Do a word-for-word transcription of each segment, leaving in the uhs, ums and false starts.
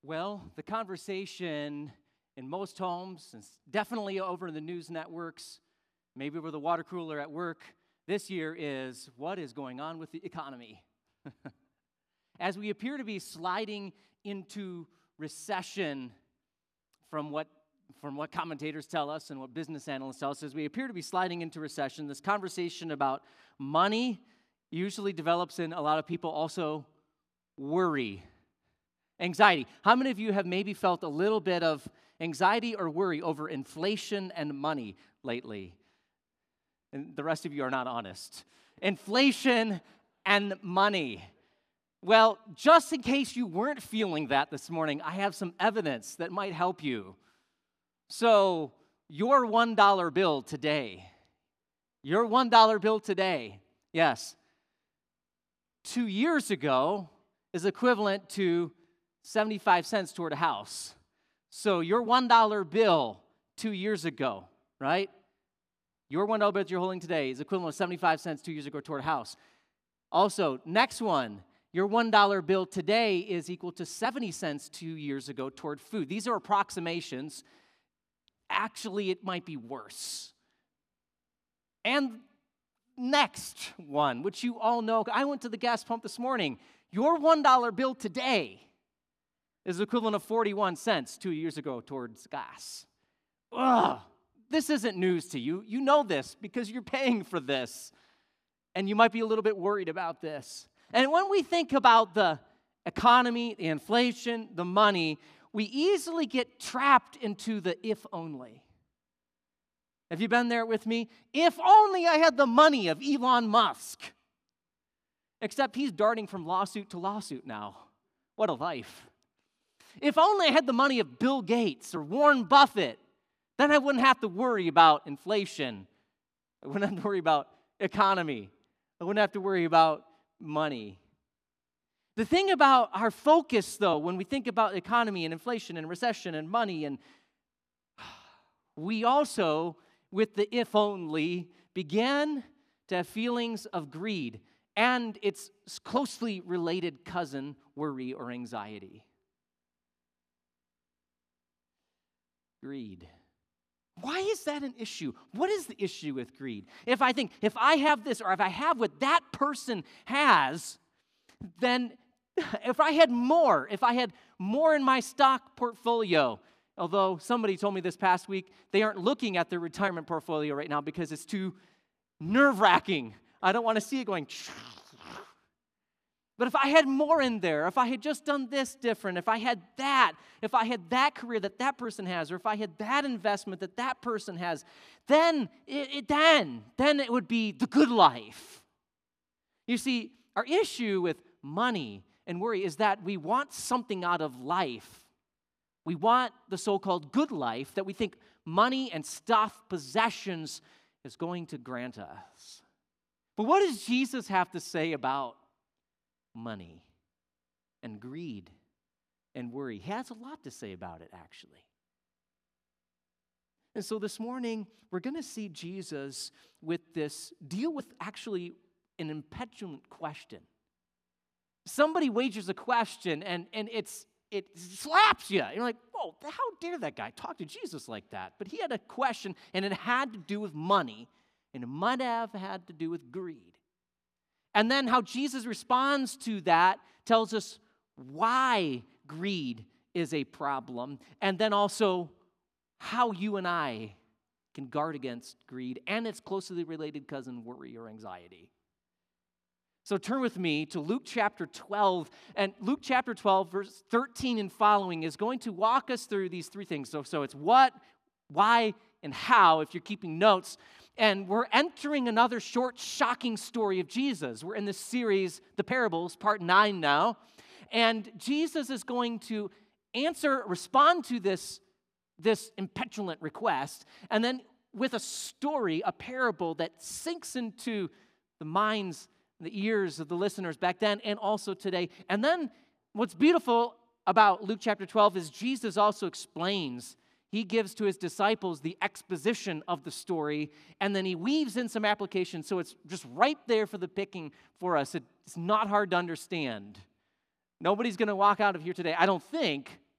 Well, the conversation in most homes, and definitely over in the news networks, maybe over the water cooler at work this year, is what is going on with the economy? As we appear to be sliding into recession from what from what commentators tell us and what business analysts tell us, as we appear to be sliding into recession, this conversation about money usually develops in a lot of people also worry, anxiety. How many of you have maybe felt a little bit of anxiety or worry over inflation and money lately? And the rest of you are not honest. Inflation and money. Well, just in case you weren't feeling that this morning, I have some evidence that might help you. So, your one dollar bill today, your one dollar bill today, yes, two years ago is equivalent to seventy-five cents toward a house. So, your one dollar bill two years ago, right? Your one dollar bill that you're holding today is equivalent to seventy-five cents two years ago toward a house. Also, next one. Your one dollar bill today is equal to seventy cents two years ago toward food. These are approximations. Actually, it might be worse. And next one, which you all know, I went to the gas pump this morning. Your one dollar bill today is equivalent of forty-one cents two years ago towards gas. Ugh, this isn't news to you. You know this because you're paying for this. And you might be a little bit worried about this. And when we think about the economy, the inflation, the money, we easily get trapped into the if only. Have you been there with me? If only I had the money of Elon Musk. Except he's darting from lawsuit to lawsuit now. What a life. If only I had the money of Bill Gates or Warren Buffett, then I wouldn't have to worry about inflation. I wouldn't have to worry about economy. I wouldn't have to worry about money. The thing about our focus, though, when we think about economy and inflation and recession and money, and we also, with the if only, began to have feelings of greed and its closely related cousin, worry or anxiety. Greed. Why is that an issue? What is the issue with greed? If I think, if I have this or if I have what that person has, then if I had more, if I had more in my stock portfolio, although somebody told me this past week, they aren't looking at their retirement portfolio right now because it's too nerve-wracking. I don't want to see it going. But if I had more in there, if I had just done this different, if I had that, if I had that career that that person has, or if I had that investment that that person has, then it, it then, then it would be the good life. You see, our issue with money and worry is that we want something out of life. We want the so-called good life that we think money and stuff, possessions, is going to grant us. But what does Jesus have to say about money and greed and worry? He has a lot to say about it, actually. And so this morning, we're going to see Jesus with this, deal with actually an impetulant question. Somebody wagers a question, and, and it's it slaps you. You're like, whoa, how dare that guy talk to Jesus like that? But he had a question, and it had to do with money, and it might have had to do with greed. And then how Jesus responds to that tells us why greed is a problem, and then also how you and I can guard against greed and its closely related cousin, worry or anxiety. So turn with me to Luke chapter twelve, and Luke chapter twelve, verse thirteen and following is going to walk us through these three things. So, so it's what, why, and how, if you're keeping notes. And we're entering another short, shocking story of Jesus. We're in this series, The Parables, part nine now. And Jesus is going to answer, respond to this, this impetulant request, and then with a story, a parable that sinks into the minds, the ears of the listeners back then and also today. And then what's beautiful about Luke chapter twelve is Jesus also explains. He gives to his disciples the exposition of the story, and then he weaves in some application, so it's just right there for the picking for us. It's not hard to understand. Nobody's going to walk out of here today, I don't think,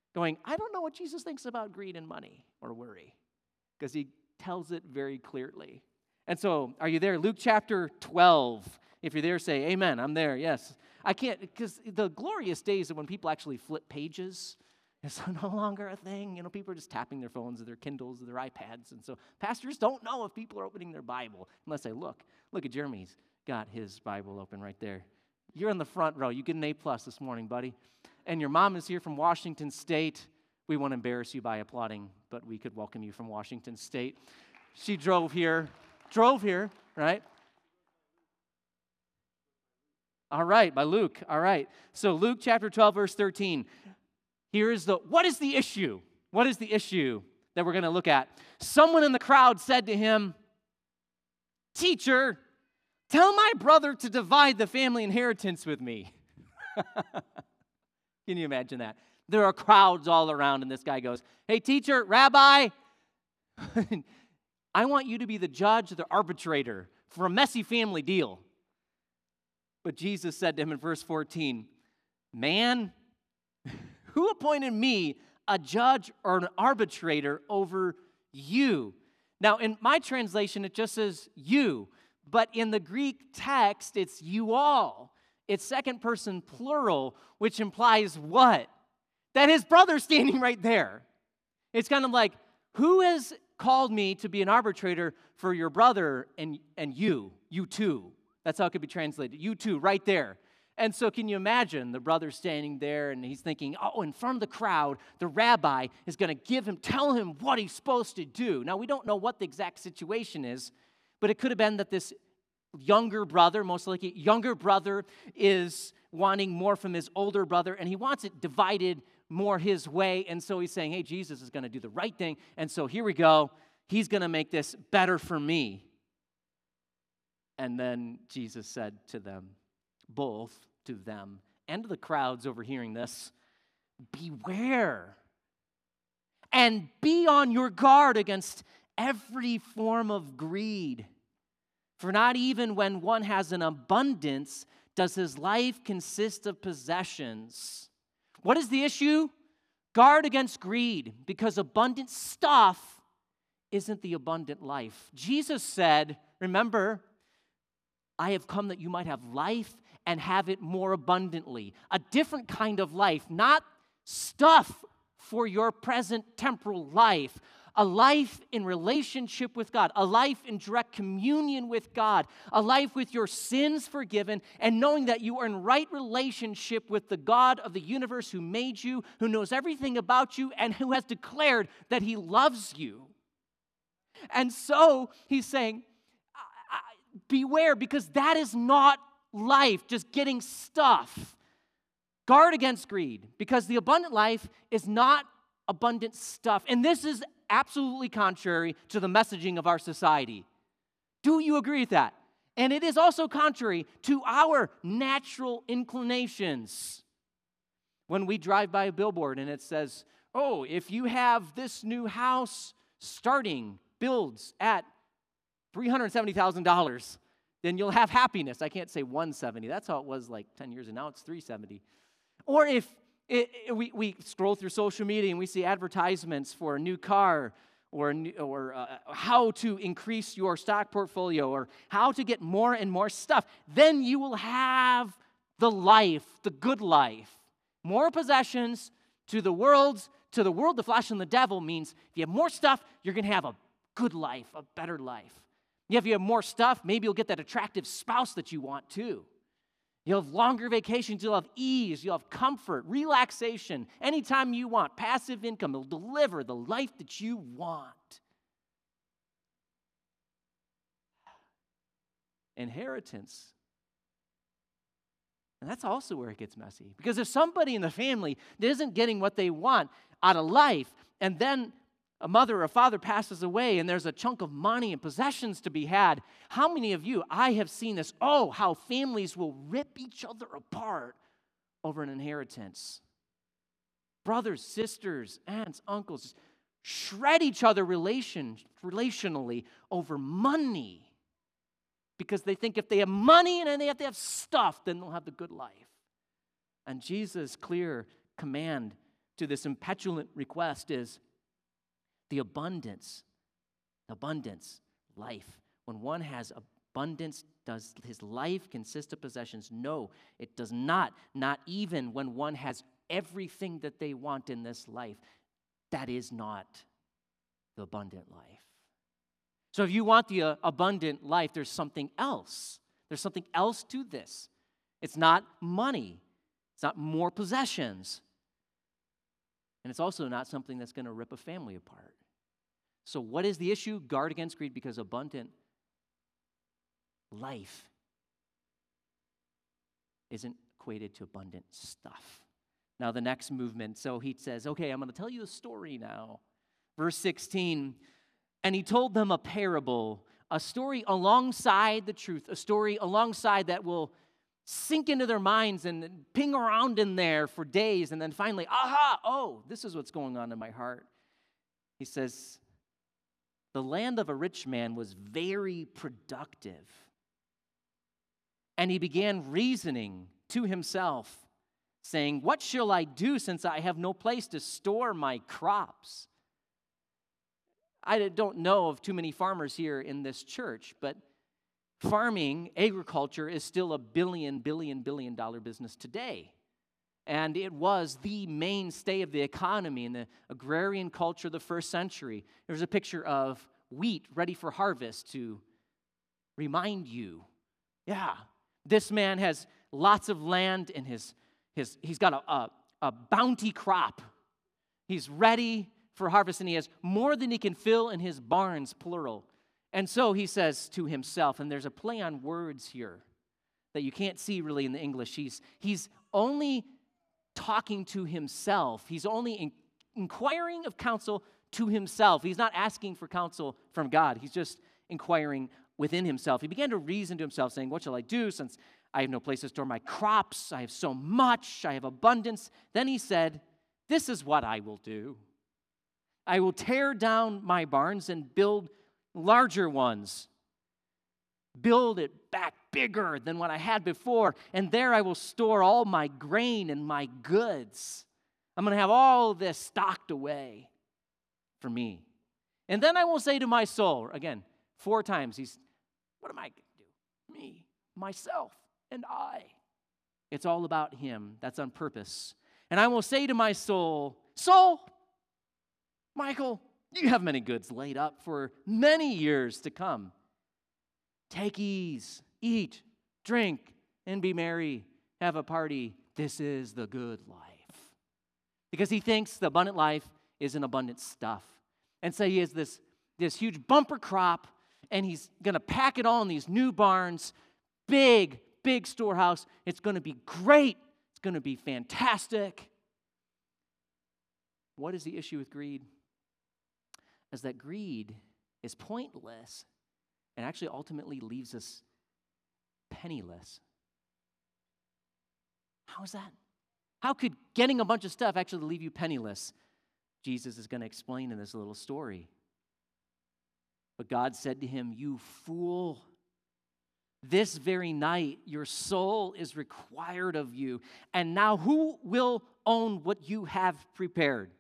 going, I don't know what Jesus thinks about greed and money or worry, because he tells it very clearly. And so, are you there? Luke chapter twelve. If you're there, say, amen, I'm there, yes. I can't, because the glorious days of when people actually flip pages is no longer a thing. You know, people are just tapping their phones or their Kindles or their iPads. And so pastors don't know if people are opening their Bible unless they look. Look at Jeremy's got his Bible open right there. You're in the front row. You get an A plus this morning, buddy. And your mom is here from Washington State. We won't embarrass you by applauding, but we could welcome you from Washington State. She drove here, drove here, right? All right, by Luke. All right. So Luke chapter twelve, verse thirteen. Here is the, what is the issue? What is the issue that we're going to look at? Someone in the crowd said to him, Teacher, tell my brother to divide the family inheritance with me. Can you imagine that? There are crowds all around, and this guy goes, Hey, teacher, rabbi, I want you to be the judge, the arbitrator for a messy family deal. But Jesus said to him in verse fourteen, Man, who appointed me a judge or an arbitrator over you? Now, in my translation, it just says you. But in the Greek text, it's you all. It's second person plural, which implies what? That his brother's standing right there. It's kind of like, who has called me to be an arbitrator for your brother and, and you? You too. That's how it could be translated. You too, right there. And so can you imagine the brother standing there and he's thinking, oh, in front of the crowd, the rabbi is going to give him, tell him what he's supposed to do. Now, we don't know what the exact situation is, but it could have been that this younger brother, most likely younger brother, is wanting more from his older brother, and he wants it divided more his way. And so he's saying, hey, Jesus is going to do the right thing. And so here we go. He's going to make this better for me. And then Jesus said to them, both to them and to the crowds overhearing this, beware and be on your guard against every form of greed. For not even when one has an abundance does his life consist of possessions. What is the issue? Guard against greed, because abundant stuff isn't the abundant life. Jesus said, remember, I have come that you might have life and have it more abundantly. A different kind of life, not stuff for your present temporal life. A life in relationship with God, a life in direct communion with God, a life with your sins forgiven, and knowing that you are in right relationship with the God of the universe who made you, who knows everything about you, and who has declared that he loves you. And so he's saying, beware, because that is not life, just getting stuff. Guard against greed, because the abundant life is not abundant stuff. And this is absolutely contrary to the messaging of our society. Do you agree with that? And it is also contrary to our natural inclinations. When we drive by a billboard and it says, oh, if you have this new house starting builds at three hundred seventy thousand dollars, then you'll have happiness. I can't say one hundred seventy. That's how it was like ten years, and now it's three hundred seventy. Or if It, it, we, we scroll through social media and we see advertisements for a new car or, a new, or uh, how to increase your stock portfolio or how to get more and more stuff, then you will have the life, the good life. More possessions to the world, to the world, the flesh, and the devil means if you have more stuff, you're going to have a good life, a better life. If you have more stuff, maybe you'll get that attractive spouse that you want too. You'll have longer vacations, you'll have ease, you'll have comfort, relaxation, anytime you want, passive income. It'll deliver the life that you want. Inheritance. And that's also where it gets messy. Because if somebody in the family isn't getting what they want out of life, and then a mother or a father passes away and there's a chunk of money and possessions to be had, how many of you, I have seen this, oh, how families will rip each other apart over an inheritance. Brothers, sisters, aunts, uncles, shred each other relation, relationally over money because they think if they have money and they have to have stuff, then they'll have the good life. And Jesus' clear command to this impetulant request is the abundance, abundance, life. When one has abundance, does his life consist of possessions? No, it does not. Not even when one has everything that they want in this life. That is not the abundant life. So if you want the uh, abundant life, there's something else. There's something else to this. It's not money. It's not more possessions. And it's also not something that's going to rip a family apart. So what is the issue? Guard against greed, because abundant life isn't equated to abundant stuff. Now the next movement, so he says, okay, I'm going to tell you a story now. Verse sixteen, and he told them a parable, a story alongside the truth, a story alongside that will sink into their minds and ping around in there for days, and then finally, aha, oh, this is what's going on in my heart. He says, the land of a rich man was very productive. And he began reasoning to himself, saying, what shall I do since I have no place to store my crops? I don't know of too many farmers here in this church, but farming, agriculture, is still a billion, billion, billion dollar business today. And it was the mainstay of the economy in the agrarian culture of the first century. There's a picture of wheat ready for harvest to remind you, yeah, this man has lots of land in his, his he's got a, a, a bounty crop. He's ready for harvest, and he has more than he can fill in his barns, plural. And so he says to himself, and there's a play on words here that you can't see really in the English. He's, he's only talking to himself. He's only in, inquiring of counsel to himself. He's not asking for counsel from God. He's just inquiring within himself. He began to reason to himself, saying, what shall I do since I have no place to store my crops? I have so much. I have abundance. Then he said, this is what I will do. I will tear down my barns and build larger ones. Build it back bigger than what I had before, and there I will store all my grain and my goods. I'm going to have all this stocked away for me. And then I will say to my soul, again, four times, he's, what am I going to do? Me, myself, and I. It's all about him. That's on purpose. And I will say to my soul, soul, Michael, you have many goods laid up for many years to come. Take ease, eat, drink, and be merry. Have a party. This is the good life. Because he thinks the abundant life is an abundant stuff. And so he has this, this huge bumper crop, and he's going to pack it all in these new barns, big, big storehouse. It's going to be great. It's going to be fantastic. What is the issue with greed? Is that greed is pointless and actually ultimately leaves us penniless. How is that? How could getting a bunch of stuff actually leave you penniless? Jesus is going to explain in this little story. But God said to him, you fool, this very night your soul is required of you. And now who will own what you have prepared?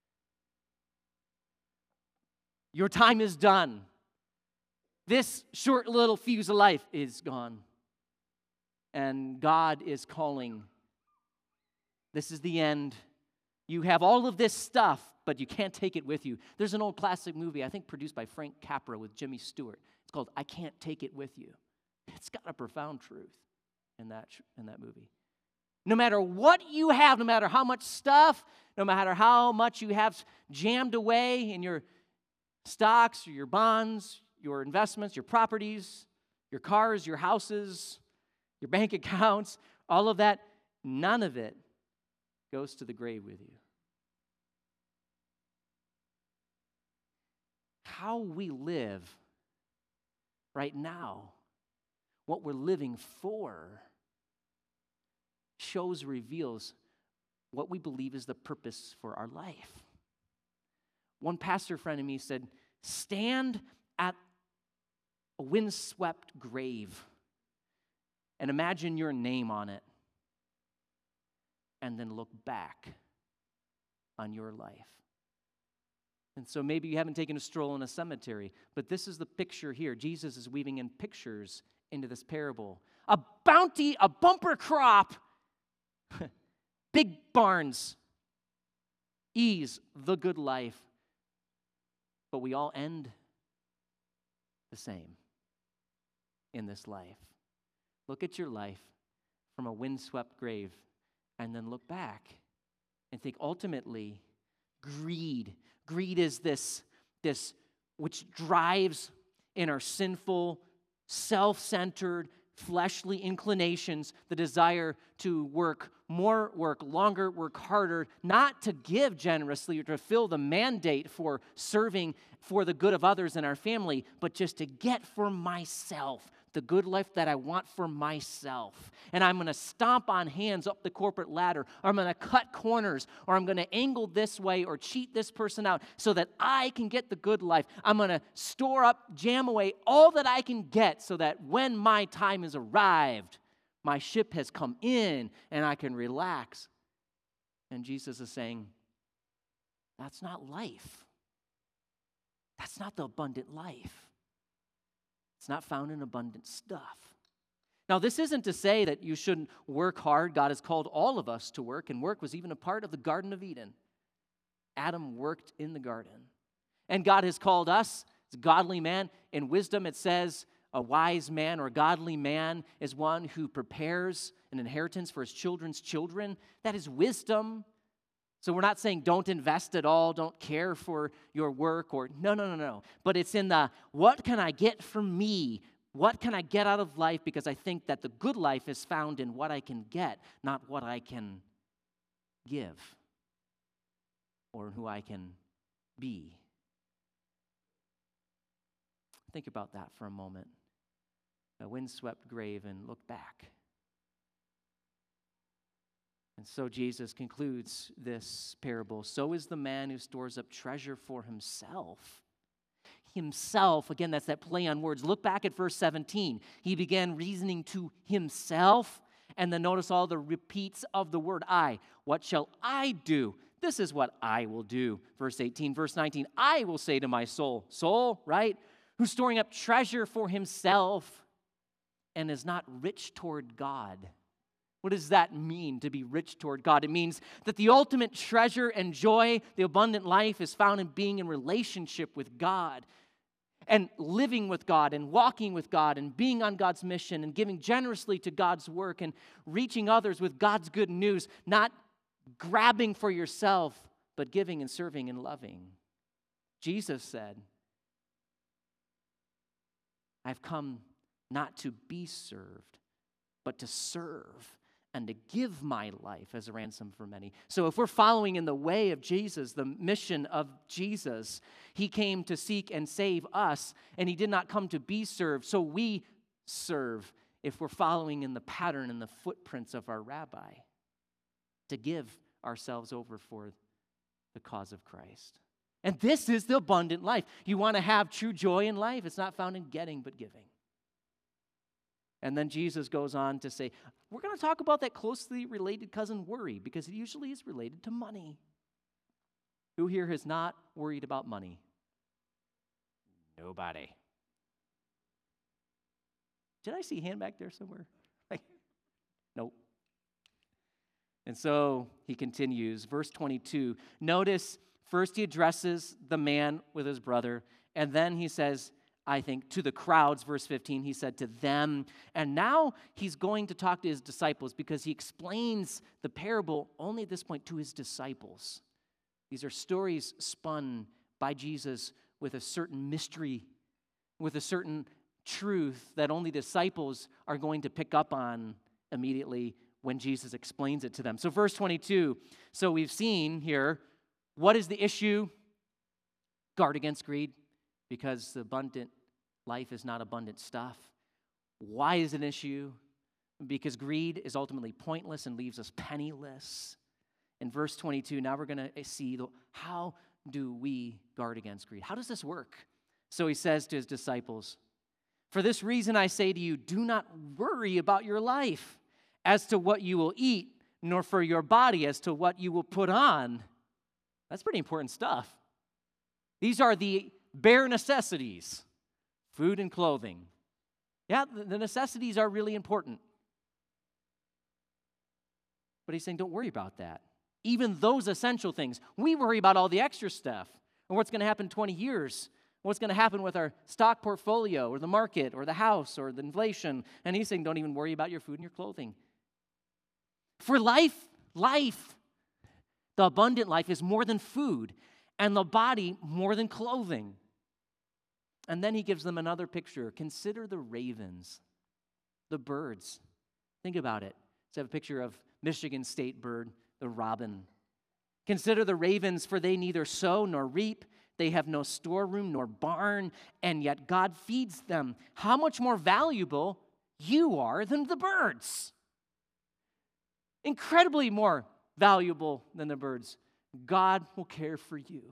Your time is done. This short little fuse of life is gone. And God is calling. This is the end. You have all of this stuff, but you can't take it with you. There's an old classic movie, I think produced by Frank Capra with Jimmy Stewart. It's called I Can't Take It With You. It's got a profound truth in that, in that movie. No matter what you have, no matter how much stuff, no matter how much you have jammed away in your stocks or your bonds, your investments, your properties, your cars, your houses, your bank accounts, all of that, none of it goes to the grave with you. How we live right now, what we're living for, shows, reveals what we believe is the purpose for our life. One pastor friend of me said, stand at a windswept grave and imagine your name on it, and then look back on your life. And so maybe you haven't taken a stroll in a cemetery, but this is the picture here. Jesus is weaving in pictures into this parable. A bounty, a bumper crop, big barns, ease, the good life. But we all end the same in this life. Look at your life from a windswept grave and then look back and think ultimately greed. Greed is this, this which drives in our sinful, self-centered, fleshly inclinations, the desire to work more, work longer, work harder, not to give generously or to fill the mandate for serving for the good of others in our family, but just to get for myself the good life that I want for myself. And I'm going to stomp on hands up the corporate ladder, or I'm going to cut corners, or I'm going to angle this way or cheat this person out so that I can get the good life. I'm going to store up, jam away all that I can get so that when my time has arrived, my ship has come in and I can relax. And Jesus is saying, that's not life. That's not the abundant life. It's not found in abundant stuff. Now, this isn't to say that you shouldn't work hard. God has called all of us to work, and work was even a part of the Garden of Eden. Adam worked in the garden. And God has called us, as a godly man. In wisdom, it says a wise man or a godly man is one who prepares an inheritance for his children's children. That is wisdom. So we're not saying don't invest at all, don't care for your work, or no, no, no, no. But it's in the, what can I get from me? What can I get out of life? Because I think that the good life is found in what I can get, not what I can give or who I can be. Think about that for a moment. A windswept grave, and look back. And so Jesus concludes this parable. So is the man who stores up treasure for himself. Himself, again, that's that play on words. Look back at verse seventeen. He began reasoning to himself, and then notice all the repeats of the word I. What shall I do? This is what I will do. Verse eighteen, verse nineteen. I will say to my soul, soul, right? Who's storing up treasure for himself and is not rich toward God. What does that mean, to be rich toward God? It means that the ultimate treasure and joy, the abundant life, is found in being in relationship with God and living with God and walking with God and being on God's mission and giving generously to God's work and reaching others with God's good news, not grabbing for yourself, but giving and serving and loving. Jesus said, I've come not to be served, but to serve and to give my life as a ransom for many. So if we're following in the way of Jesus, the mission of Jesus, he came to seek and save us, and he did not come to be served, so we serve if we're following in the pattern and the footprints of our rabbi, to give ourselves over for the cause of Christ. And this is the abundant life. You want to have true joy in life? It's not found in getting, but giving. And then Jesus goes on to say, we're going to talk about that closely related cousin, worry, because it usually is related to money. Who here has not worried about money? Nobody. Did I see a hand back there somewhere? Like, nope. And so he continues, verse twenty-two. Notice, first he addresses the man with his brother, and then he says, I think, to the crowds, verse fifteen, he said to them. And now he's going to talk to his disciples because he explains the parable only at this point to his disciples. These are stories spun by Jesus with a certain mystery, with a certain truth that only disciples are going to pick up on immediately when Jesus explains it to them. So verse twenty-two, so we've seen here, what is the issue? Guard against greed, because the abundant life is not abundant stuff. Why is it an issue? Because greed is ultimately pointless and leaves us penniless. In verse twenty-two, now we're going to see the, how do we guard against greed? How does this work? So he says to his disciples, for this reason I say to you, do not worry about your life as to what you will eat, nor for your body as to what you will put on. That's pretty important stuff. These are the bare necessities, food and clothing. Yeah, the necessities are really important. But he's saying, don't worry about that. Even those essential things. We worry about all the extra stuff and what's going to happen in twenty years, what's going to happen with our stock portfolio or the market or the house or the inflation. And he's saying, don't even worry about your food and your clothing. For life, life, the abundant life is more than food, and the body more than clothing. And then he gives them another picture. Consider the ravens, the birds. Think about it. Let's have a picture of Michigan state bird, the robin. Consider the ravens, for they neither sow nor reap. They have no storeroom nor barn, and yet God feeds them. How much more valuable you are than the birds? Incredibly more valuable than the birds. God will care for you.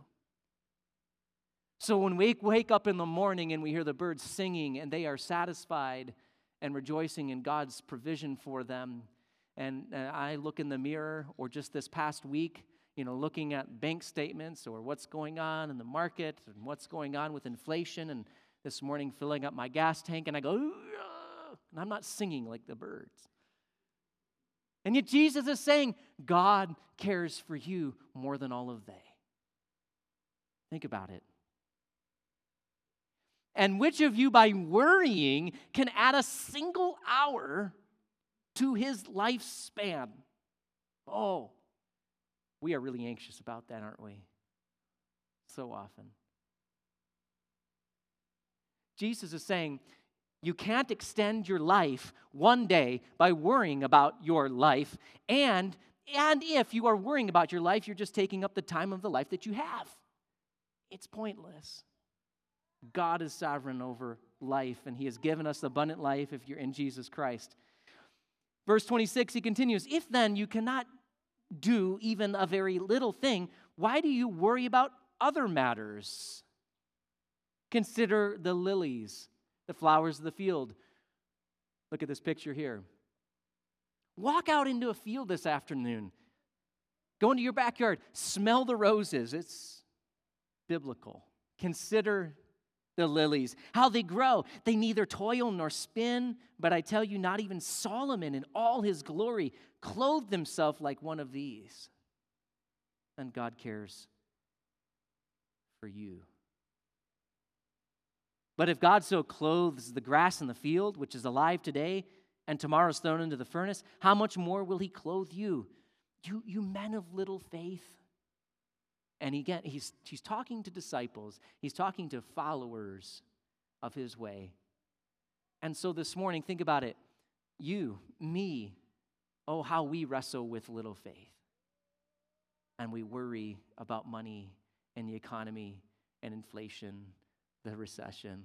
So when we wake up in the morning and we hear the birds singing and they are satisfied and rejoicing in God's provision for them, and uh, I look in the mirror, or just this past week, you know, looking at bank statements or what's going on in the market and what's going on with inflation, and this morning filling up my gas tank, and I go, and I'm not singing like the birds. And yet Jesus is saying, God cares for you more than all of they. Think about it. And which of you, by worrying, can add a single hour to his lifespan? Oh, we are really anxious about that, aren't we? So often. Jesus is saying, you can't extend your life one day by worrying about your life. And, and if you are worrying about your life, you're just taking up the time of the life that you have. It's pointless. God is sovereign over life, and he has given us abundant life if you're in Jesus Christ. Verse twenty-six, he continues, if then you cannot do even a very little thing, why do you worry about other matters? Consider the lilies, the flowers of the field. Look at this picture here. Walk out into a field this afternoon. Go into your backyard. Smell the roses. It's biblical. Consider the lilies, how they grow. They neither toil nor spin, but I tell you, not even Solomon in all his glory clothed himself like one of these. And God cares for you. But if God so clothes the grass in the field, which is alive today, and tomorrow is thrown into the furnace, how much more will he clothe you, you, you men of little faith? And again, he's, he's talking to disciples. He's talking to followers of his way. And so this morning, think about it. You, me, oh, how we wrestle with little faith. And we worry about money and the economy and inflation, the recession.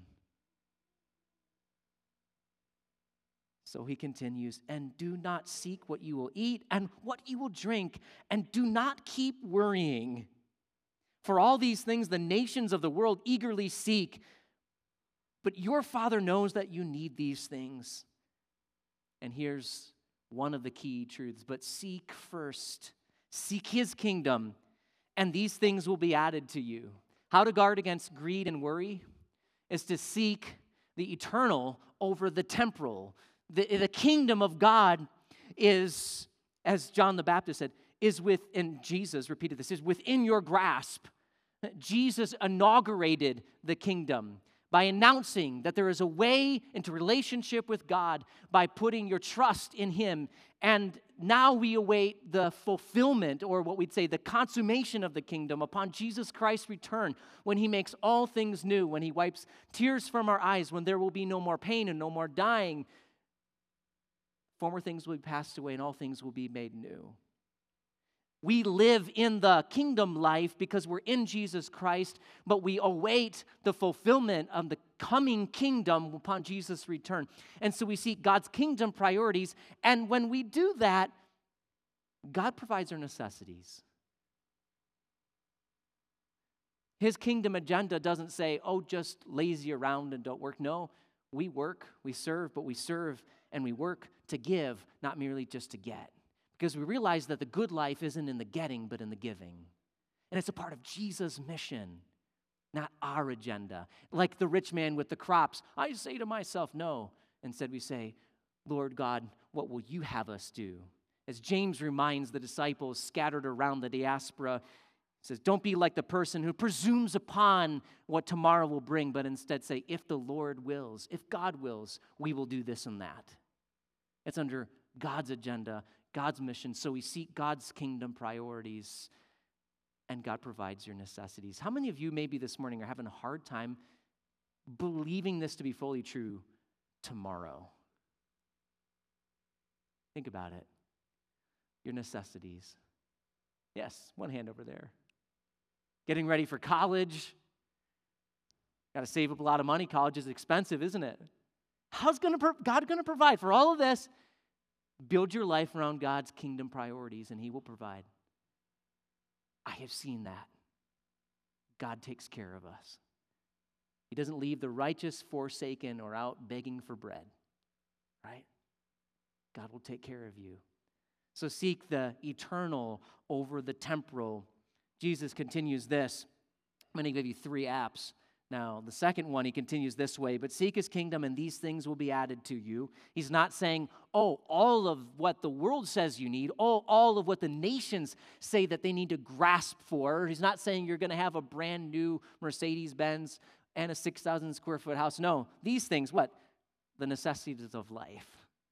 So he continues, and do not seek what you will eat and what you will drink, and do not keep worrying. For all these things the nations of the world eagerly seek, but your Father knows that you need these things. And here's one of the key truths, but seek first, seek his kingdom, and these things will be added to you. How to guard against greed and worry is to seek the eternal over the temporal. The, the kingdom of God is, as John the Baptist said, is within, Jesus repeated this, is within your grasp. Jesus inaugurated the kingdom by announcing that there is a way into relationship with God by putting your trust in him. And now we await the fulfillment, or what we'd say the consummation of the kingdom upon Jesus Christ's return, when he makes all things new, when he wipes tears from our eyes, when there will be no more pain and no more dying. Former things will be passed away and all things will be made new. We live in the kingdom life because we're in Jesus Christ, but we await the fulfillment of the coming kingdom upon Jesus' return. And so we seek God's kingdom priorities, and when we do that, God provides our necessities. His kingdom agenda doesn't say, oh, just lazy around and don't work. No, we work, we serve, but we serve and we work to give, not merely just to get. Because we realize that the good life isn't in the getting, but in the giving. And it's a part of Jesus' mission, not our agenda. Like the rich man with the crops, I say to myself, no. Instead we say, Lord God, what will you have us do? As James reminds the disciples scattered around the diaspora, he says, don't be like the person who presumes upon what tomorrow will bring, but instead say, if the Lord wills, if God wills, we will do this and that. It's under God's agenda, God's mission, so we seek God's kingdom priorities, and God provides your necessities. How many of you maybe this morning are having a hard time believing this to be fully true tomorrow? Think about it. Your necessities. Yes, one hand over there. Getting ready for college. Got to save up a lot of money. College is expensive, isn't it? How's gonna pro- God going to provide for all of this? Build your life around God's kingdom priorities, and He will provide. I have seen that. God takes care of us. He doesn't leave the righteous forsaken or out begging for bread, right? God will take care of you. So seek the eternal over the temporal. Jesus continues this. I'm going to give you three apps. Now, the second one, he continues this way, but seek his kingdom and these things will be added to you. He's not saying, oh, all of what the world says you need, all, all of what the nations say that they need to grasp for. He's not saying you're going to have a brand new Mercedes-Benz and a six thousand square foot house. No, these things, what? The necessities of life.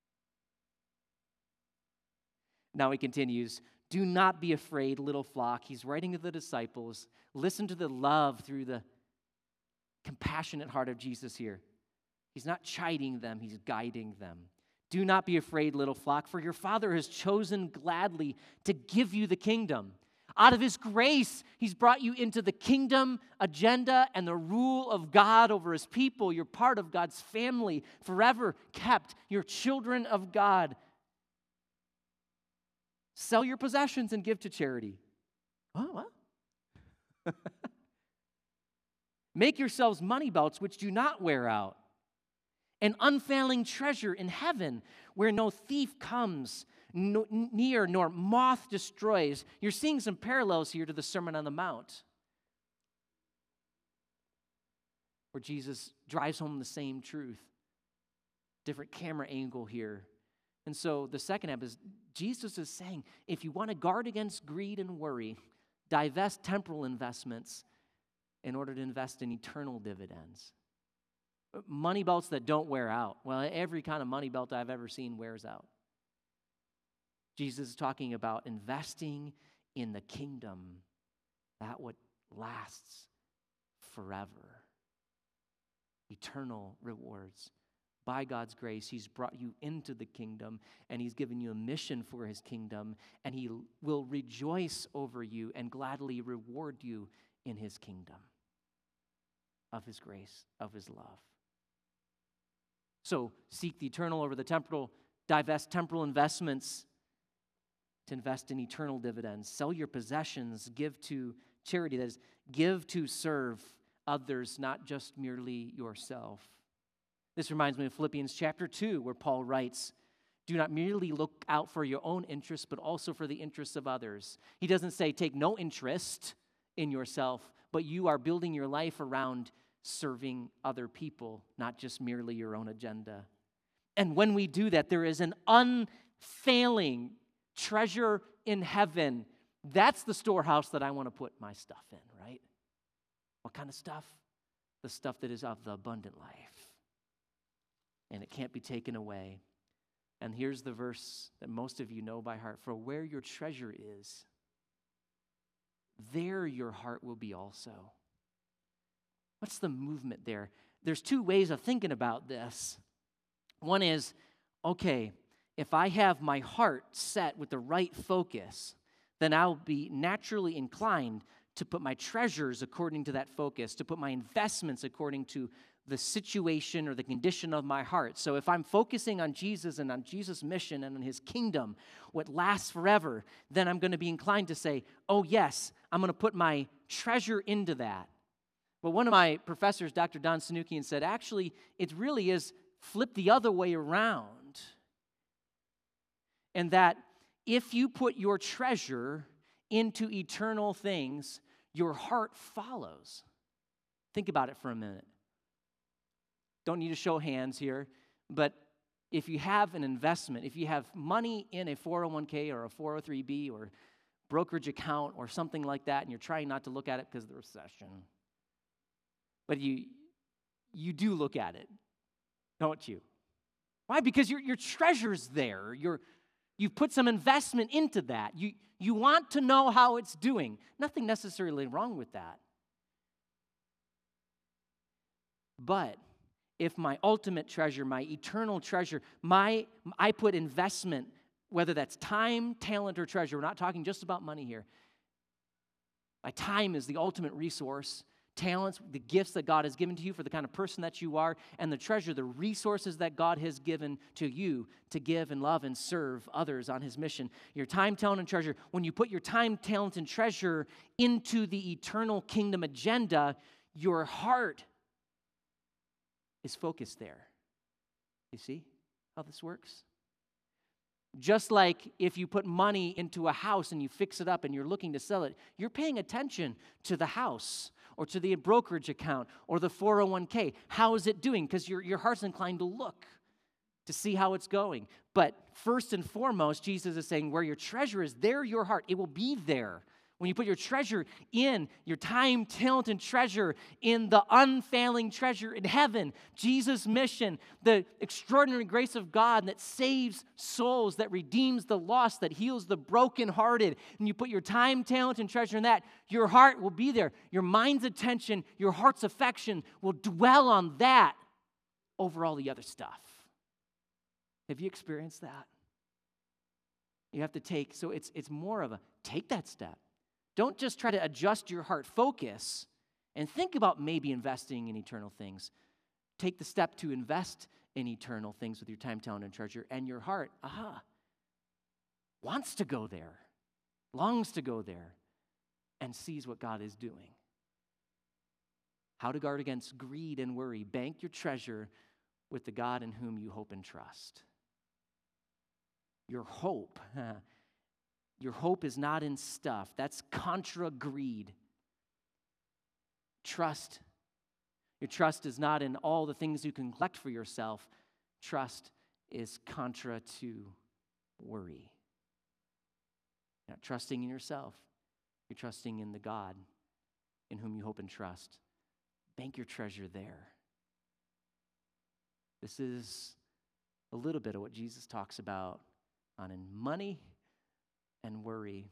Now he continues, do not be afraid, little flock. He's writing to the disciples. Listen to the love through the compassionate heart of Jesus here. He's not chiding them, he's guiding them. Do not be afraid, little flock, for your Father has chosen gladly to give you the kingdom. Out of his grace, he's brought you into the kingdom agenda and the rule of God over his people. You're part of God's family, forever kept. You're children of God. Sell your possessions and give to charity. Oh, what? Make yourselves money belts which do not wear out, an unfailing treasure in heaven where no thief comes no, near nor moth destroys. You're seeing some parallels here to the Sermon on the Mount, where Jesus drives home the same truth. Different camera angle here. And so the second app is Jesus is saying, if you want to guard against greed and worry, divest temporal investments in order to invest in eternal dividends. Money belts that don't wear out. Well, every kind of money belt I've ever seen wears out. Jesus is talking about investing in the kingdom, that what lasts forever. Eternal rewards. By God's grace, he's brought you into the kingdom, and he's given you a mission for his kingdom, and he will rejoice over you and gladly reward you in his kingdom of his grace, of his love. So seek the eternal over the temporal, divest temporal investments to invest in eternal dividends. Sell your possessions, give to charity, that is, give to serve others, not just merely yourself. This reminds me of Philippians chapter two, where Paul writes, do not merely look out for your own interests, but also for the interests of others. He doesn't say take no interest in yourself, but you are building your life around serving other people, not just merely your own agenda. And when we do that, there is an unfailing treasure in heaven. That's the storehouse that I want to put my stuff in, right? What kind of stuff? The stuff that is of the abundant life. And it can't be taken away. And here's the verse that most of you know by heart. For where your treasure is, there your heart will be also. What's the movement there? There's two ways of thinking about this. One is, okay, if I have my heart set with the right focus, then I'll be naturally inclined to put my treasures according to that focus, to put my investments according to the situation or the condition of my heart. So if I'm focusing on Jesus and on Jesus' mission and on his kingdom, what lasts forever, then I'm going to be inclined to say, oh yes, I'm going to put my treasure into that. But one of my professors, Doctor Don Sanukian, said, actually, it really is flip the other way around. And that if you put your treasure into eternal things, your heart follows. Think about it for a minute. Don't need to show hands here, but if you have an investment, if you have money in a four oh one k or a four oh three b or brokerage account or something like that, and you're trying not to look at it because of the recession, but you you do look at it, don't you? Why? Because your your treasure's there. You're, you've put some investment into that. You, you want to know how it's doing. Nothing necessarily wrong with that. But if my ultimate treasure, my eternal treasure, my I put investment, whether that's time, talent, or treasure, we're not talking just about money here. My time is the ultimate resource. Talents, the gifts that God has given to you for the kind of person that you are, and the treasure, the resources that God has given to you to give and love and serve others on his mission. Your time, talent, and treasure. When you put your time, talent, and treasure into the eternal kingdom agenda, your heart is focused there. You see how this works? Just like if you put money into a house and you fix it up and you're looking to sell it, you're paying attention to the house or to the brokerage account or the four oh one k. How is it doing? Because your, your heart's inclined to look to see how it's going. But first and foremost, Jesus is saying where your treasure is, there your heart. It will be there. When you put your treasure in, your time, talent, and treasure in the unfailing treasure in heaven, Jesus' mission, the extraordinary grace of God that saves souls, that redeems the lost, that heals the brokenhearted, and you put your time, talent, and treasure in that, your heart will be there. Your mind's attention, your heart's affection will dwell on that over all the other stuff. Have you experienced that? You have to take, so it's it's more of a, take that step. Don't just try to adjust your heart focus and think about maybe investing in eternal things. Take the step to invest in eternal things with your time, talent, and treasure, and your heart, aha, wants to go there, longs to go there, and sees what God is doing. How to guard against greed and worry. Bank your treasure with the God in whom you hope and trust. Your hope, Your hope is not in stuff. That's contra greed. Trust. Your trust is not in all the things you can collect for yourself. Trust is contra to worry. You're not trusting in yourself. You're trusting in the God in whom you hope and trust. Bank your treasure there. This is a little bit of what Jesus talks about on in money and worry.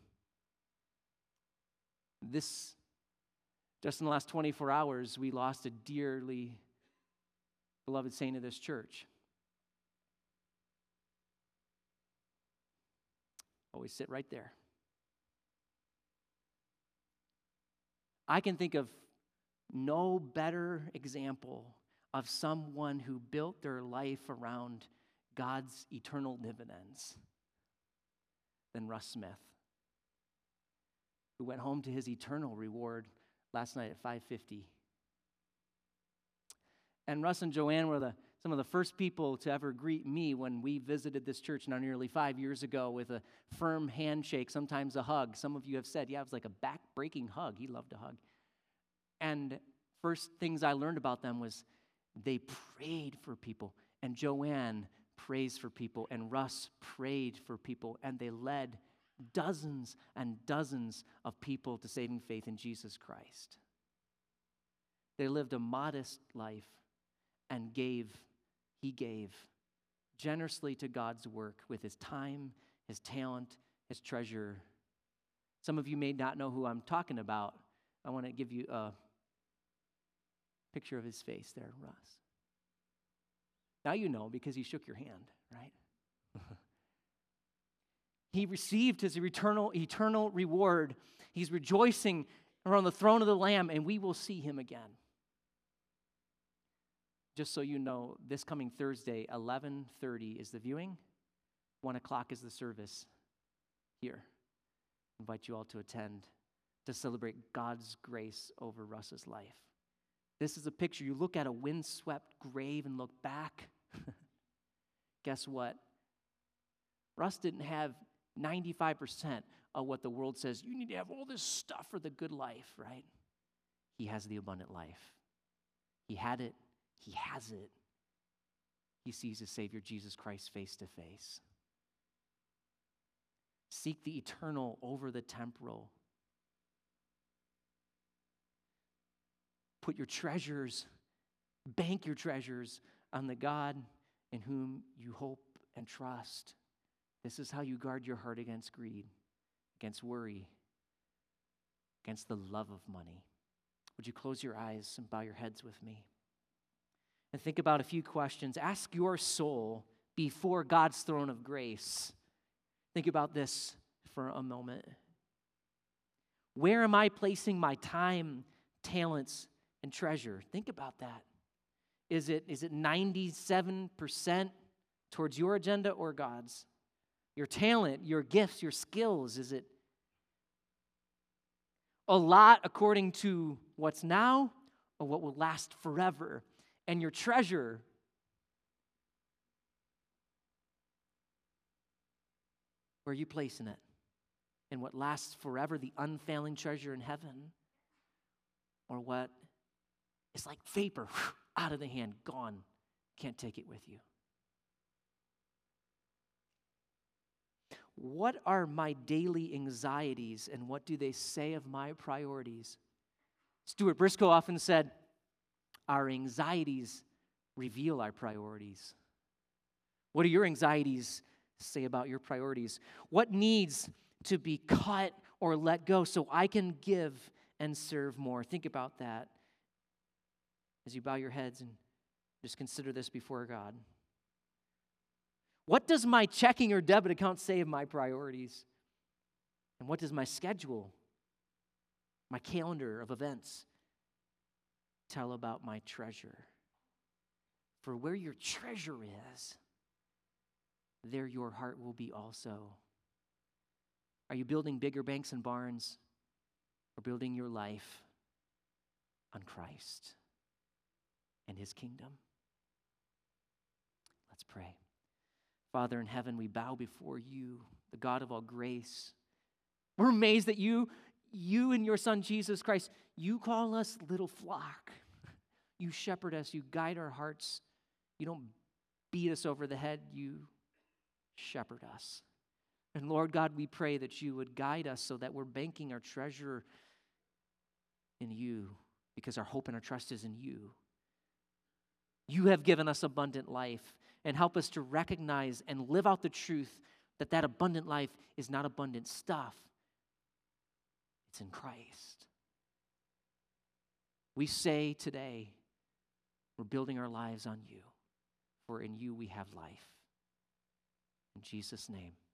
This, just in the last twenty-four hours, we lost a dearly beloved saint of this church. Always sit right there. I can think of no better example of someone who built their life around God's eternal dividends than Russ Smith, who went home to his eternal reward last night at five fifty. And Russ and Joanne were the, some of the first people to ever greet me when we visited this church now nearly five years ago with a firm handshake, sometimes a hug. Some of you have said, yeah, it was like a back-breaking hug. He loved to hug. And first things I learned about them was they prayed for people. And Joanne prays for people, and Russ prayed for people, and they led dozens and dozens of people to saving faith in Jesus Christ. They lived a modest life and gave, he gave generously to God's work with his time, his talent, his treasure. Some of you may not know who I'm talking about. I want to give you a picture of his face there, Russ. Now you know because he shook your hand, right? He received his eternal, eternal reward. He's rejoicing around the throne of the Lamb, and we will see him again. Just so you know, this coming Thursday, eleven thirty is the viewing. one o'clock is the service here. I invite you all to attend to celebrate God's grace over Russ's life. This is a picture. You look at a windswept grave and look back. Guess what? Russ didn't have ninety-five percent uh, what the world says, you need to have all this stuff for the good life, right? He has the abundant life. He had it. He has it. He sees his Savior, Jesus Christ, face to face. Seek the eternal over the temporal. Put your treasures, bank your treasures on the God in whom you hope and trust. This is how you guard your heart against greed, against worry, against the love of money. Would you close your eyes and bow your heads with me? And think about a few questions. Ask your soul before God's throne of grace. Think about this for a moment. Where am I placing my time, talents, and treasure? Think about that. Is it, is it ninety-seven percent towards your agenda or God's? Your talent, your gifts, your skills, is it a lot according to what's now or what will last forever? And your treasure, where are you placing it? In what lasts forever, the unfailing treasure in heaven? Or what is like vapor, out of the hand, gone, can't take it with you? What are my daily anxieties and what do they say of my priorities? Stuart Briscoe often said, our anxieties reveal our priorities. What do your anxieties say about your priorities? What needs to be cut or let go so I can give and serve more? Think about that as you bow your heads and just consider this before God. What does my checking or debit account say of my priorities? And what does my schedule, my calendar of events, tell about my treasure? For where your treasure is, there your heart will be also. Are you building bigger banks and barns or building your life on Christ and his kingdom? Let's pray. Father in heaven, we bow before you, the God of all grace. We're amazed that you, you and your Son, Jesus Christ, you call us little flock. You shepherd us. You guide our hearts. You don't beat us over the head. You shepherd us. And Lord God, we pray that you would guide us so that we're banking our treasure in you because our hope and our trust is in you. You have given us abundant life, and help us to recognize and live out the truth that that abundant life is not abundant stuff. It's in Christ. We say today, we're building our lives on you, for in you we have life. In Jesus' name.